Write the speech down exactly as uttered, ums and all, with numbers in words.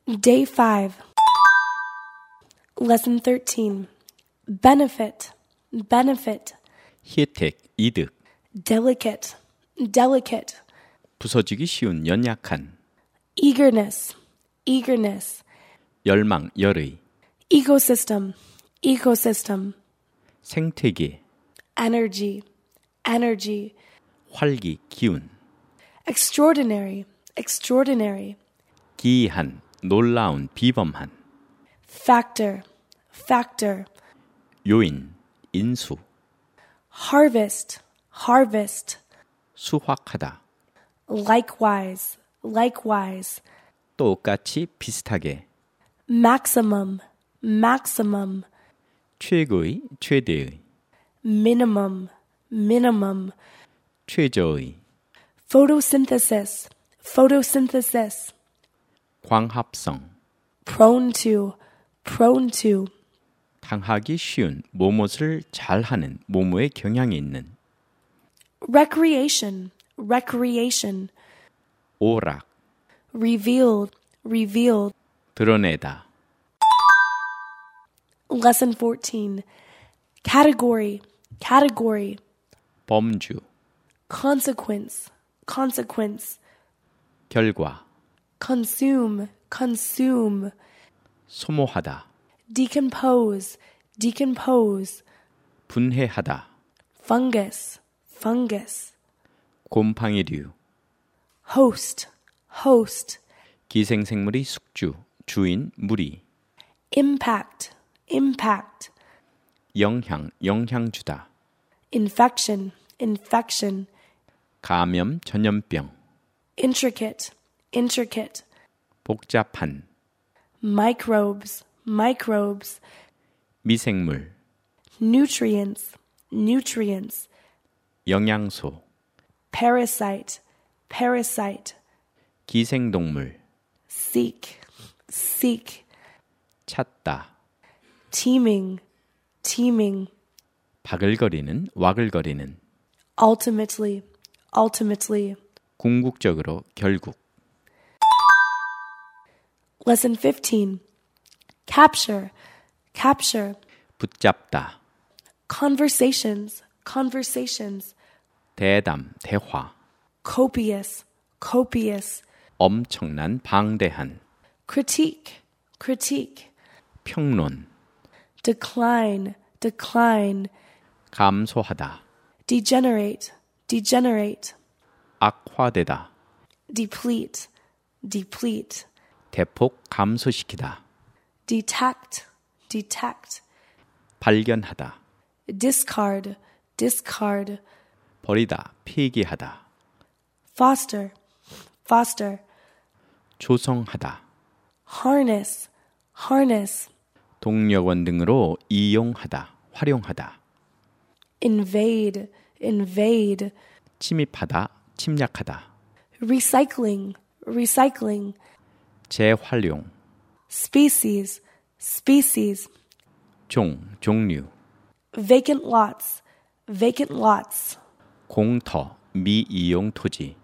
Day five. Lesson thirteen. Benefit, benefit. 혜택, 이득. Delicate, delicate. 부서지기 쉬운, 연약한. Eagerness, eagerness. 열망, 열의. Ecosystem, ecosystem. 생태계. Energy, energy. 활기, 기운. Extraordinary, extraordinary. 기이한, 놀라운, 비범한. Factor, factor. 요인, 인수. Harvest, harvest. 수확하다. Likewise, likewise. 똑같이, 비슷하게. Maximum, maximum. 최고의, 최대의. Minimum, minimum. 최저의. Photosynthesis, photosynthesis. 광합성. Prone to, prone to. 당하기 쉬운, 뭐뭇을 잘하는, 뭐뭐에 경향이 있는. Recreation, recreation. 오락. Revealed, revealed. 드러내다. Lesson fourteen. Category, category. 범주. Consequence, consequence. 결과. Consume, consume. 소모하다. Decompose, decompose. 분해하다. Fungus, fungus. 곰팡이류. Host, host. 기생생물의 숙주, 주인, 무리. Impact, impact. 영향, 영향 주다. Infection, infection. 감염, 전염병. Intricate, intricate. 복잡한. Microbes, microbes. 미생물. Nutrients, nutrients. 영양소. Parasite, parasite. 기생동물. Seek, seek. 찾다. Teeming, teeming. 바글거리는, 와글거리는. Ultimately, ultimately. 궁극적으로, 결국. Lesson fifteen. Capture, capture. 붙잡다. Conversations, conversations. 대담, 대화. Copious, copious. 엄청난, 방대한. Critique, critique. 평론. Decline, decline. 감소하다. Degenerate, degenerate. 악화되다. Deplete, deplete. 대폭 감소시키다. Detect, detect. 발견하다. Discard, discard. 버리다, 폐기하다. Foster, foster. 조성하다. Harness, harness. 동력원 등으로 이용하다, 활용하다. Invade, invade. 침입하다, 침략하다. Recycling, recycling. 재활용. Species, species. 종, 종류. Vacant lots, vacant lots. 공터, 미이용 토지.